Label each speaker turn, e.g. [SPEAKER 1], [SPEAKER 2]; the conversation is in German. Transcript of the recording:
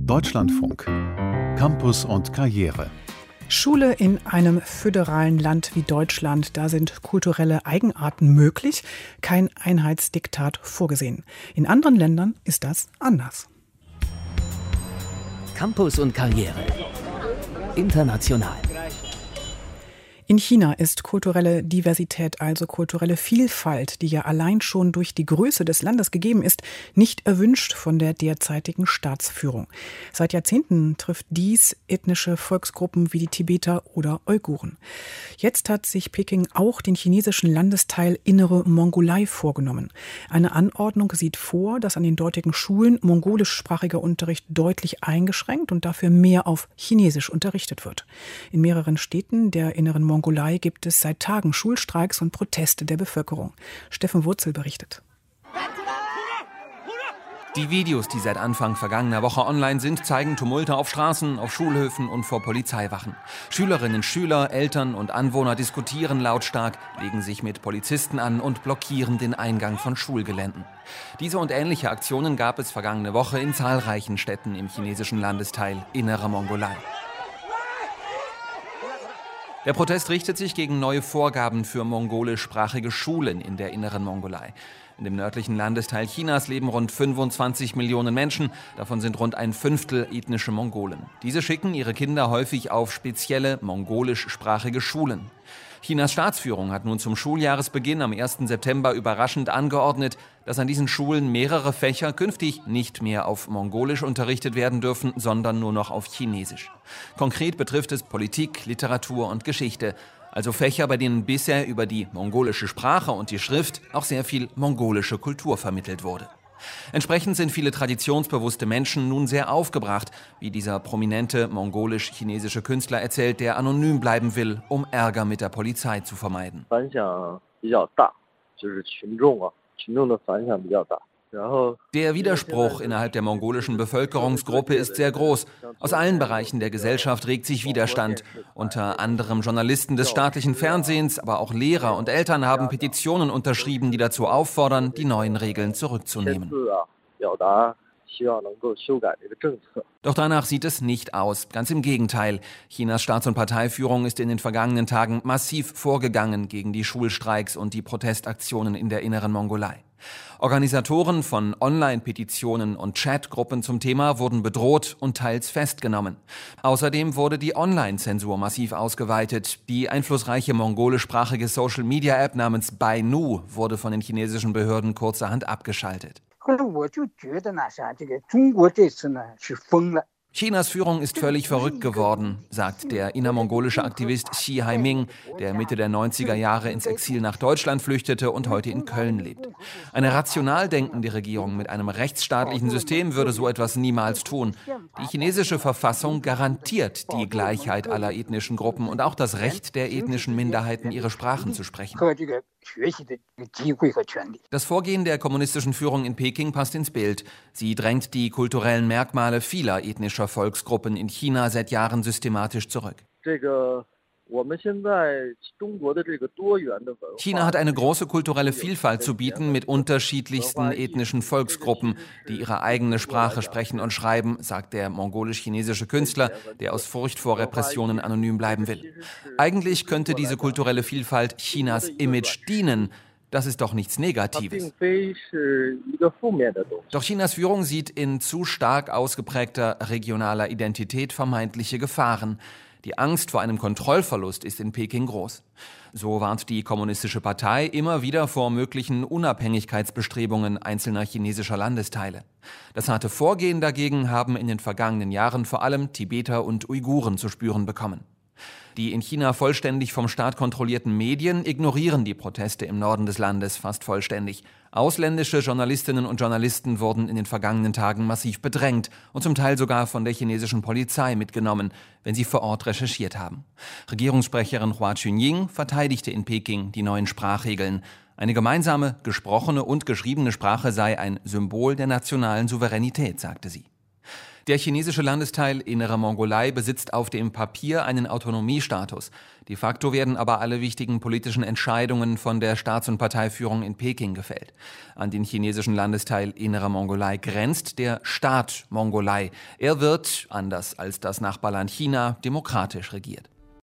[SPEAKER 1] Deutschlandfunk. Campus und Karriere.
[SPEAKER 2] Schule in einem föderalen Land wie Deutschland, da sind kulturelle Eigenarten möglich, kein Einheitsdiktat vorgesehen. In anderen Ländern ist das anders.
[SPEAKER 3] Campus und Karriere. International.
[SPEAKER 2] In China ist kulturelle Diversität, also kulturelle Vielfalt, die ja allein schon durch die Größe des Landes gegeben ist, nicht erwünscht von der derzeitigen Staatsführung. Seit Jahrzehnten trifft dies ethnische Volksgruppen wie die Tibeter oder Uiguren. Jetzt hat sich Peking auch den chinesischen Landesteil Innere Mongolei vorgenommen. Eine Anordnung sieht vor, dass an den dortigen Schulen mongolischsprachiger Unterricht deutlich eingeschränkt und dafür mehr auf Chinesisch unterrichtet wird. In mehreren Städten der Inneren Mongolei gibt es seit Tagen Schulstreiks und Proteste der Bevölkerung. Steffen Wurzel berichtet.
[SPEAKER 4] Die Videos, die seit Anfang vergangener Woche online sind, zeigen Tumulte auf Straßen, auf Schulhöfen und vor Polizeiwachen. Schülerinnen, Schüler, Eltern und Anwohner diskutieren lautstark, legen sich mit Polizisten an und blockieren den Eingang von Schulgeländen. Diese und ähnliche Aktionen gab es vergangene Woche in zahlreichen Städten im chinesischen Landesteil Innere Mongolei. Der Protest richtet sich gegen neue Vorgaben für mongolischsprachige Schulen in der Inneren Mongolei. In dem nördlichen Landesteil Chinas leben rund 25 Millionen Menschen, davon sind rund ein Fünftel ethnische Mongolen. Diese schicken ihre Kinder häufig auf spezielle mongolischsprachige Schulen. Chinas Staatsführung hat nun zum Schuljahresbeginn am 1. September überraschend angeordnet, dass an diesen Schulen mehrere Fächer künftig nicht mehr auf Mongolisch unterrichtet werden dürfen, sondern nur noch auf Chinesisch. Konkret betrifft es Politik, Literatur und Geschichte, also Fächer, bei denen bisher über die mongolische Sprache und die Schrift auch sehr viel mongolische Kultur vermittelt wurde. Entsprechend sind viele traditionsbewusste Menschen nun sehr aufgebracht, wie dieser prominente mongolisch-chinesische Künstler erzählt, der anonym bleiben will, um Ärger mit der Polizei zu vermeiden. Der Widerspruch innerhalb der mongolischen Bevölkerungsgruppe ist sehr groß. Aus allen Bereichen der Gesellschaft regt sich Widerstand. Unter anderem Journalisten des staatlichen Fernsehens, aber auch Lehrer und Eltern haben Petitionen unterschrieben, die dazu auffordern, die neuen Regeln zurückzunehmen. Doch danach sieht es nicht aus. Ganz im Gegenteil. Chinas Staats- und Parteiführung ist in den vergangenen Tagen massiv vorgegangen gegen die Schulstreiks und die Protestaktionen in der Inneren Mongolei. Organisatoren von Online-Petitionen und Chatgruppen zum Thema wurden bedroht und teils festgenommen. Außerdem wurde die Online-Zensur massiv ausgeweitet. Die einflussreiche mongolischsprachige Social-Media-App namens Bainu wurde von den chinesischen Behörden kurzerhand abgeschaltet. Chinas Führung ist völlig verrückt geworden, sagt der innermongolische Aktivist Xi Haiming, der Mitte der 90er Jahre ins Exil nach Deutschland flüchtete und heute in Köln lebt. Eine rational denkende Regierung mit einem rechtsstaatlichen System würde so etwas niemals tun. Die chinesische Verfassung garantiert die Gleichheit aller ethnischen Gruppen und auch das Recht der ethnischen Minderheiten, ihre Sprachen zu sprechen. Das Vorgehen der kommunistischen Führung in Peking passt ins Bild. Sie drängt die kulturellen Merkmale vieler ethnischer Volksgruppen in China seit Jahren systematisch zurück. China hat eine große kulturelle Vielfalt zu bieten mit unterschiedlichsten ethnischen Volksgruppen, die ihre eigene Sprache sprechen und schreiben, sagt der mongolisch-chinesische Künstler, der aus Furcht vor Repressionen anonym bleiben will. Eigentlich könnte diese kulturelle Vielfalt Chinas Image dienen. Das ist doch nichts Negatives. Doch Chinas Führung sieht in zu stark ausgeprägter regionaler Identität vermeintliche Gefahren. Die Angst vor einem Kontrollverlust ist in Peking groß. So warnt die Kommunistische Partei immer wieder vor möglichen Unabhängigkeitsbestrebungen einzelner chinesischer Landesteile. Das harte Vorgehen dagegen haben in den vergangenen Jahren vor allem Tibeter und Uiguren zu spüren bekommen. Die in China vollständig vom Staat kontrollierten Medien ignorieren die Proteste im Norden des Landes fast vollständig. Ausländische Journalistinnen und Journalisten wurden in den vergangenen Tagen massiv bedrängt und zum Teil sogar von der chinesischen Polizei mitgenommen, wenn sie vor Ort recherchiert haben. Regierungssprecherin Hua Chunying verteidigte in Peking die neuen Sprachregeln. Eine gemeinsame, gesprochene und geschriebene Sprache sei ein Symbol der nationalen Souveränität, sagte sie. Der chinesische Landesteil Innere Mongolei besitzt auf dem Papier einen Autonomiestatus. De facto werden aber alle wichtigen politischen Entscheidungen von der Staats- und Parteiführung in Peking gefällt. An den chinesischen Landesteil Innere Mongolei grenzt der Staat Mongolei. Er wird, anders als das Nachbarland China, demokratisch regiert.